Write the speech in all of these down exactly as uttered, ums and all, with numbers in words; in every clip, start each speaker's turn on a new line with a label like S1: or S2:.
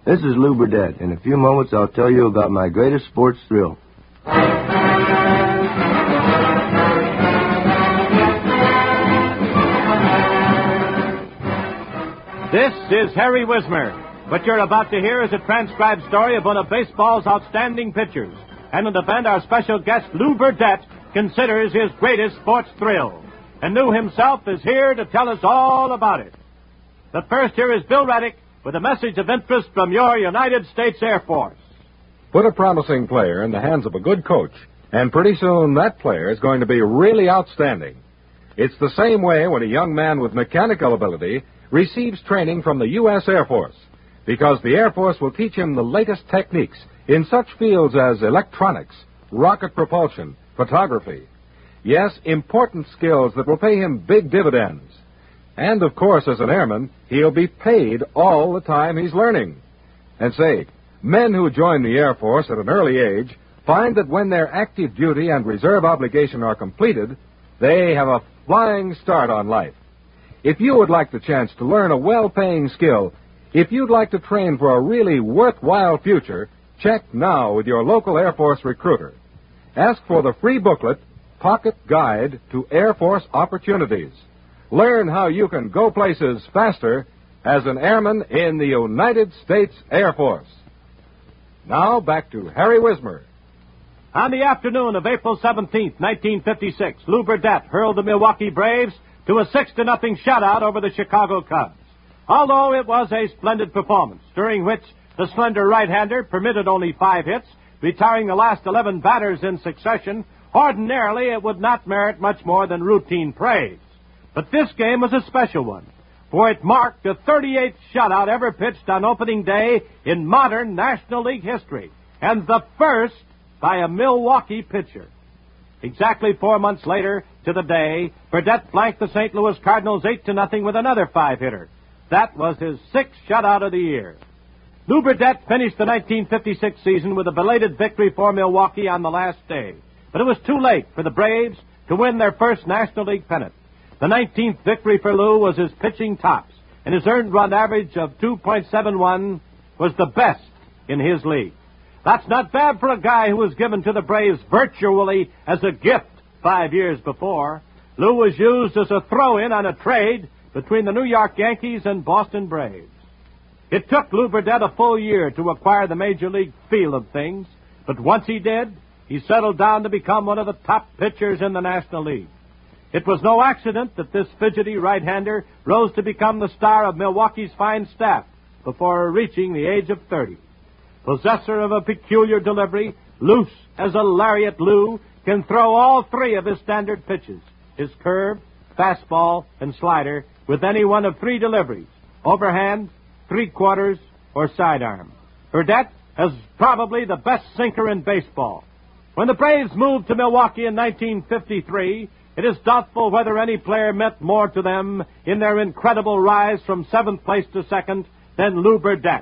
S1: This is Lou Burdett. In a few moments, I'll tell you about my greatest sports thrill.
S2: This is Harry Wismer. What you're about to hear is a transcribed story of one of baseball's outstanding pitchers, and an event our special guest, Lou Burdett, considers his greatest sports thrill. And Lou himself is here to tell us all about it. But first, here is Bill Reddick with a message of interest from your United States Air Force.
S3: Put a promising player in the hands of a good coach, and pretty soon that player is going to be really outstanding. It's the same way when a young man with mechanical ability receives training from the U S Air Force, because the Air Force will teach him the latest techniques in such fields as electronics, rocket propulsion, photography. Yes, important skills that will pay him big dividends. And, of course, as an airman, he'll be paid all the time he's learning. And say, men who join the Air Force at an early age find that when their active duty and reserve obligation are completed, they have a flying start on life. If you would like the chance to learn a well-paying skill, if you'd like to train for a really worthwhile future, check now with your local Air Force recruiter. Ask for the free booklet, Pocket Guide to Air Force Opportunities. Learn how you can go places faster as an airman in the United States Air Force. Now, back to Harry Wismer.
S2: On the afternoon of April seventeenth, nineteen fifty-six, Lou Burdett hurled the Milwaukee Braves to a six to nothing shutout over the Chicago Cubs. Although it was a splendid performance, during which the slender right-hander permitted only five hits, retiring the last eleven batters in succession, ordinarily it would not merit much more than routine praise. But this game was a special one, for it marked the thirty-eighth shutout ever pitched on opening day in modern National League history, and the first by a Milwaukee pitcher. Exactly four months later, to the day, Burdett blanked the Saint Louis Cardinals eight to nothing with another five-hitter. That was his sixth shutout of the year. Lou Burdett finished the nineteen fifty-six season with a belated victory for Milwaukee on the last day. But it was too late for the Braves to win their first National League pennant. The nineteenth victory for Lou was his pitching tops, and his earned run average of two point seven one was the best in his league. That's not bad for a guy who was given to the Braves virtually as a gift five years before. Lou was used as a throw-in on a trade between the New York Yankees and Boston Braves. It took Lou Burdett a full year to acquire the major league feel of things, but once he did, he settled down to become one of the top pitchers in the National League. It was no accident that this fidgety right-hander rose to become the star of Milwaukee's fine staff before reaching the age of thirty. Possessor of a peculiar delivery, loose as a lariat, Lou can throw all three of his standard pitches, his curve, fastball, and slider, with any one of three deliveries, overhand, three-quarters, or sidearm. Burdett is probably the best sinker in baseball. When the Braves moved to Milwaukee in nineteen fifty-three, it is doubtful whether any player meant more to them in their incredible rise from seventh place to second than Lou Burdett.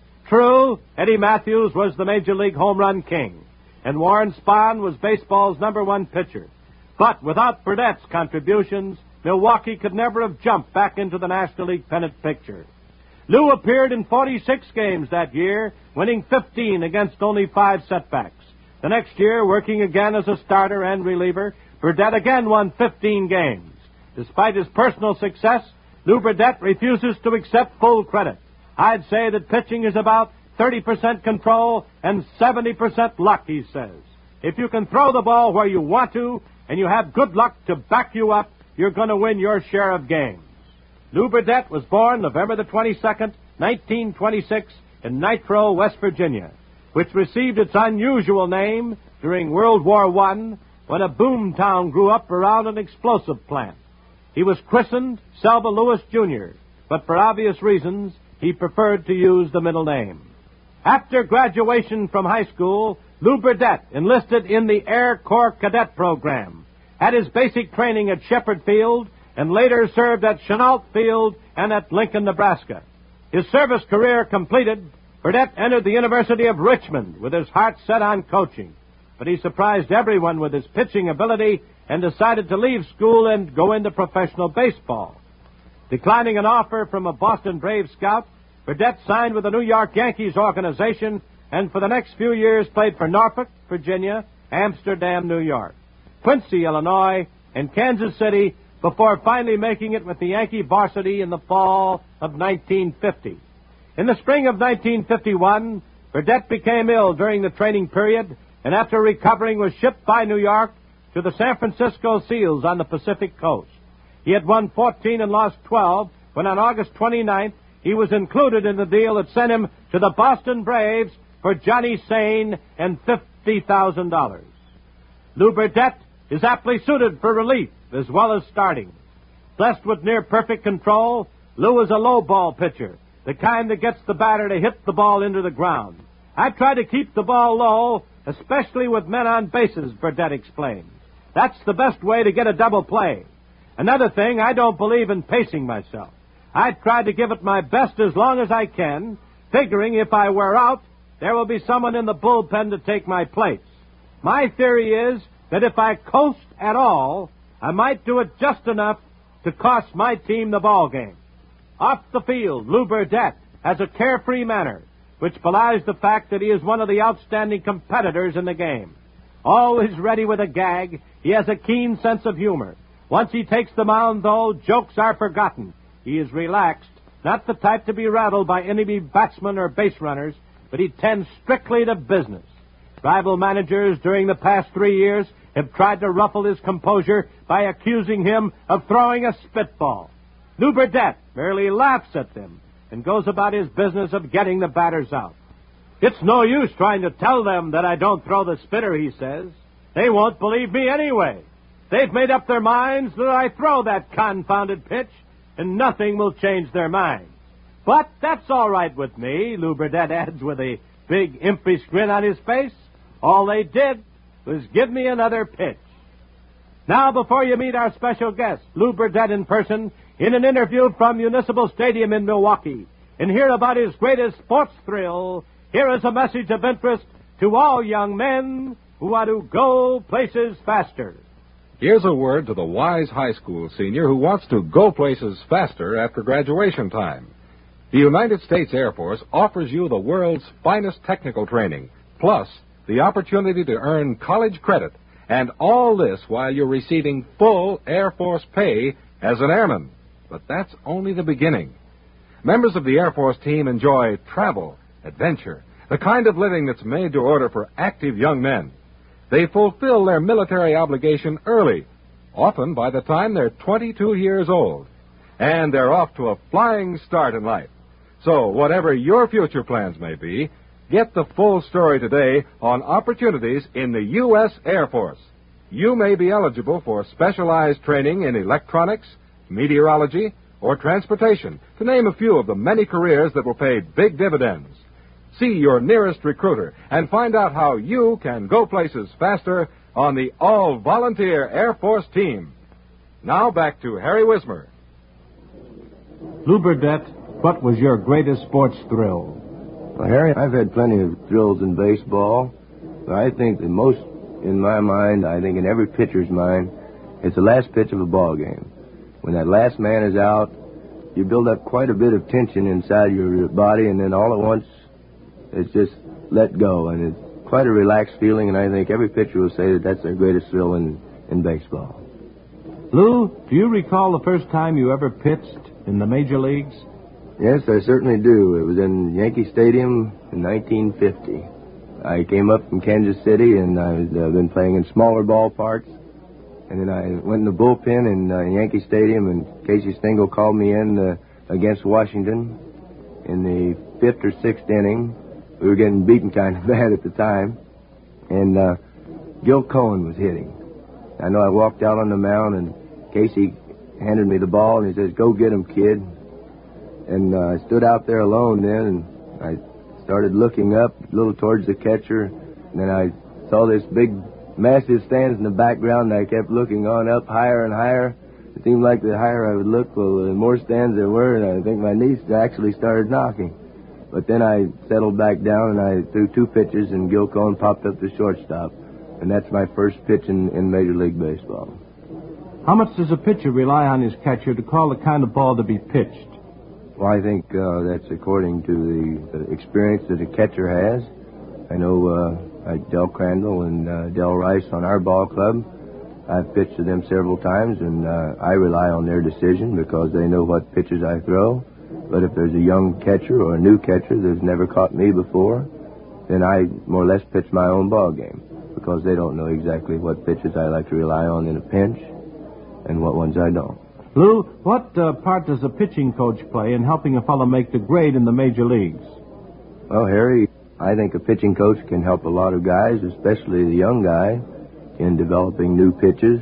S2: True, Eddie Matthews was the Major League home run king, and Warren Spahn was baseball's number one pitcher. But without Burdett's contributions, Milwaukee could never have jumped back into the National League pennant picture. Lou appeared in forty-six games that year, winning fifteen against only five setbacks. The next year, working again as a starter and reliever, Burdett again won fifteen games. Despite his personal success, Lou Burdett refuses to accept full credit. I'd say that pitching is about thirty percent control and seventy percent luck, he says. If you can throw the ball where you want to, and you have good luck to back you up, you're going to win your share of games. Lou Burdett was born November the twenty-second, nineteen twenty-six, in Nitro, West Virginia, which received its unusual name during World War One when a boom town grew up around an explosive plant. He was christened Selva Lewis, Junior, but for obvious reasons, he preferred to use the middle name. After graduation from high school, Lou Burdett enlisted in the Air Corps Cadet Program, had his basic training at Shepherd Field, and later served at Chenault Field and at Lincoln, Nebraska. His service career completed, Burdett entered the University of Richmond with his heart set on coaching. But he surprised everyone with his pitching ability and decided to leave school and go into professional baseball. Declining an offer from a Boston Braves scout, Burdette signed with the New York Yankees organization and for the next few years played for Norfolk, Virginia, Amsterdam, New York, Quincy, Illinois, and Kansas City before finally making it with the Yankee varsity in the fall of nineteen fifty. In the spring of nineteen fifty-one, Burdette became ill during the training period and after recovering was shipped by New York to the San Francisco Seals on the Pacific Coast. He had won fourteen and lost twelve when on August twenty-ninth he was included in the deal that sent him to the Boston Braves for Johnny Sane and fifty thousand dollars. Lou Burdette is aptly suited for relief as well as starting. Blessed with near-perfect control, Lou is a low ball pitcher, the kind that gets the batter to hit the ball into the ground. I try to keep the ball low, especially with men on bases, Burdette explains. That's the best way to get a double play. Another thing, I don't believe in pacing myself. I try to give it my best as long as I can, figuring if I wear out, there will be someone in the bullpen to take my place. My theory is that if I coast at all, I might do it just enough to cost my team the ball game. Off the field, Lou Burdette has a carefree manner, which belies the fact that he is one of the outstanding competitors in the game. Always ready with a gag, he has a keen sense of humor. Once he takes the mound, though, jokes are forgotten. He is relaxed, not the type to be rattled by enemy batsmen or base runners, but he tends strictly to business. Rival managers during the past three years have tried to ruffle his composure by accusing him of throwing a spitball. Lou Burdette merely laughs at them and goes about his business of getting the batters out. It's no use trying to tell them that I don't throw the spitter, he says. They won't believe me anyway. They've made up their minds that I throw that confounded pitch, and nothing will change their minds. But that's all right with me, Lou Burdette adds with a big impish grin on his face. All they did was give me another pitch. Now, before you meet our special guest, Lou Burdette in person, in an interview from Municipal Stadium in Milwaukee, and hear about his greatest sports thrill, here is a message of interest to all young men who want to go places faster.
S3: Here's a word to the wise high school senior who wants to go places faster after graduation time. The United States Air Force offers you the world's finest technical training, plus the opportunity to earn college credit, and all this while you're receiving full Air Force pay as an airman. But that's only the beginning. Members of the Air Force team enjoy travel, adventure, the kind of living that's made to order for active young men. They fulfill their military obligation early, often by the time they're twenty-two years old. And they're off to a flying start in life. So, whatever your future plans may be, get the full story today on opportunities in the U S Air Force. You may be eligible for specialized training in electronics, meteorology, or transportation, to name a few of the many careers that will pay big dividends. See your nearest recruiter and find out how you can go places faster on the all-volunteer Air Force team. Now back to Harry Wismer.
S2: Lou Burdette, what was your greatest sports thrill?
S1: Well, Harry, I've had plenty of thrills in baseball, but I think the most in my mind, I think in every pitcher's mind, it's the last pitch of a ball game. When that last man is out, you build up quite a bit of tension inside your body, and then all at once, it's just let go, and it's quite a relaxed feeling, and I think every pitcher will say that that's their greatest thrill in, in baseball.
S2: Lou, do you recall the first time you ever pitched in the major leagues?
S1: Yes, I certainly do. It was in Yankee Stadium in nineteen fifty. I came up from Kansas City, and I've uh, been playing in smaller ballparks. And then I went in the bullpen in uh, Yankee Stadium, and Casey Stengel called me in uh, against Washington in the fifth or sixth inning. We were getting beaten kind of bad at the time. And uh, Gil Cohen was hitting. I know I walked out on the mound, and Casey handed me the ball, and he says, "Go get him, kid." And uh, I stood out there alone then, and I started looking up a little towards the catcher. And then I saw this big, massive stands in the background, and I kept looking on up higher and higher. It seemed like the higher I would look, well, the more stands there were, and I think my knees actually started knocking. But then I settled back down, and I threw two pitches, and Gil Cohen popped up the shortstop. And that's my first pitch in, in Major League Baseball.
S2: How much does a pitcher rely on his catcher to call the kind of ball to be pitched?
S1: Well, I think uh, that's according to the, the experience that a catcher has. I know uh, like Del Crandall and uh, Del Rice on our ball club. I've pitched to them several times, and uh, I rely on their decision because they know what pitches I throw. But if there's a young catcher or a new catcher that's never caught me before, then I more or less pitch my own ball game because they don't know exactly what pitches I like to rely on in a pinch and what ones I don't.
S2: Lou, what uh, part does a pitching coach play in helping a fellow make the grade in the major leagues?
S1: Well, Harry, I think a pitching coach can help a lot of guys, especially the young guy, in developing new pitches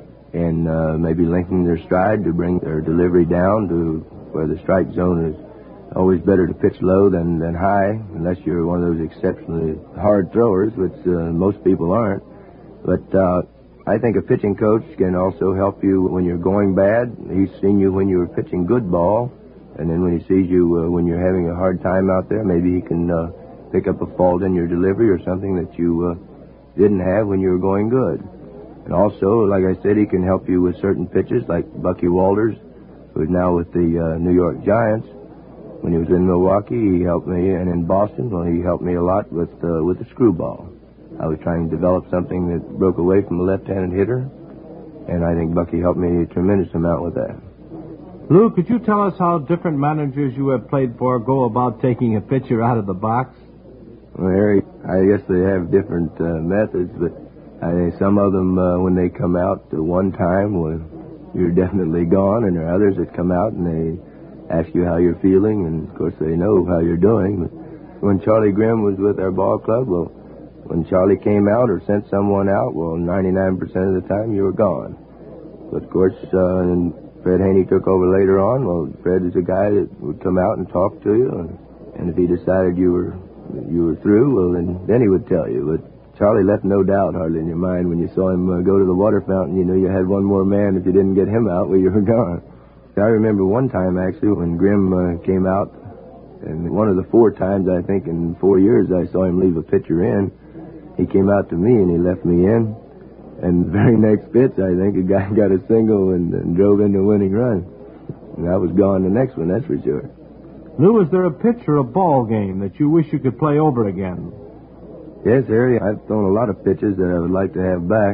S1: and uh, maybe linking their stride to bring their delivery down to where the strike zone is always better to pitch low than, than high, unless you're one of those exceptionally hard throwers, which uh, most people aren't. But uh, I think a pitching coach can also help you when you're going bad. He's seen you when you were pitching good ball, and then when he sees you uh, when you're having a hard time out there, maybe he can uh, pick up a fault in your delivery or something that you uh, didn't have when you were going good. And also, like I said, he can help you with certain pitches, like Bucky Walters, who's now with the uh, New York Giants. When he was in Milwaukee, he helped me, and in Boston, well, he helped me a lot with uh, with the screwball. I was trying to develop something that broke away from a left-handed hitter, and I think Bucky helped me a tremendous amount with that.
S2: Lou, could you tell us how different managers you have played for go about taking a pitcher out of the box?
S1: Well, Harry, I guess they have different uh, methods, but I think some of them, uh, when they come out to one time, well, you're definitely gone, and there are others that come out and they ask you how you're feeling, and of course they know how you're doing. But when Charlie Grimm was with our ball club, well, when Charlie came out or sent someone out, well, ninety-nine percent of the time you were gone. But of course, uh, and Fred Haney took over later on. Well, Fred is a guy that would come out and talk to you, and, and if he decided you were you were through, well, then then he would tell you. But Charlie left no doubt hardly in your mind when you saw him uh, go to the water fountain. You know you had one more man. If you didn't get him out, well, you were gone. I remember one time, actually, when Grimm uh, came out, and one of the four times, I think, in four years I saw him leave a pitcher in, he came out to me and he left me in, and the very next pitch, I think, a guy got a single and, and drove in the winning run. And I was gone the next one, that's for sure.
S2: Lou, is there a pitch or a ball game that you wish you could play over again?
S1: Yes, Harry, I've thrown a lot of pitches that I would like to have back,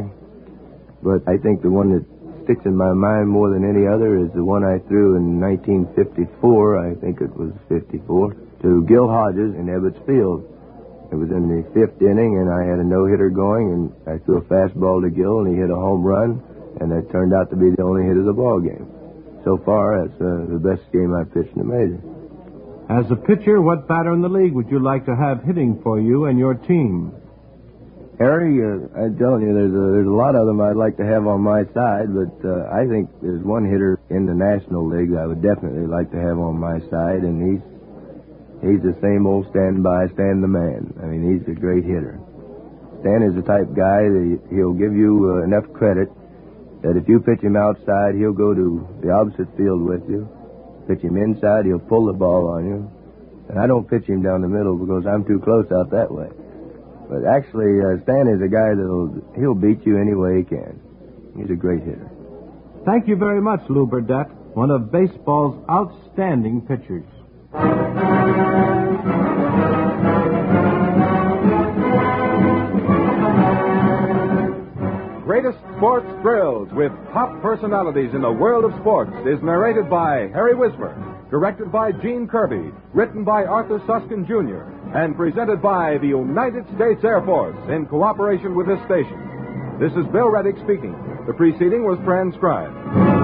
S1: but I think the one that sticks in my mind more than any other is the one I threw in nineteen fifty-four, I think it was fifty-four, to Gil Hodges in Ebbets Field. It was in the fifth inning, and I had a no-hitter going, and I threw a fastball to Gil, and he hit a home run, and that turned out to be the only hit of the ball game. So far, that's uh, the best game I've pitched in the major.
S2: As a pitcher, what batter in the league would you like to have hitting for you and your team?
S1: Harry, uh, I'm telling you, there's a, there's a lot of them I'd like to have on my side, but uh, I think there's one hitter in the National League I would definitely like to have on my side, and he's he's the same old stand-by, stand the man. I mean, he's a great hitter. Stan is the type guy that he'll give you uh, enough credit that if you pitch him outside, he'll go to the opposite field with you. Pitch him inside, he'll pull the ball on you. And I don't pitch him down the middle because I'm too close out that way. But actually, uh, Stan is a guy that'll he'll beat you any way he can. He's a great hitter.
S2: Thank you very much, Lou Burdett, one of baseball's outstanding pitchers.
S3: Greatest Sports Thrills with top personalities in the world of sports is narrated by Harry Wismer, directed by Gene Kirby, written by Arthur Suskin, Junior, and presented by the United States Air Force in cooperation with this station. This is Bill Reddick speaking. The preceding was transcribed.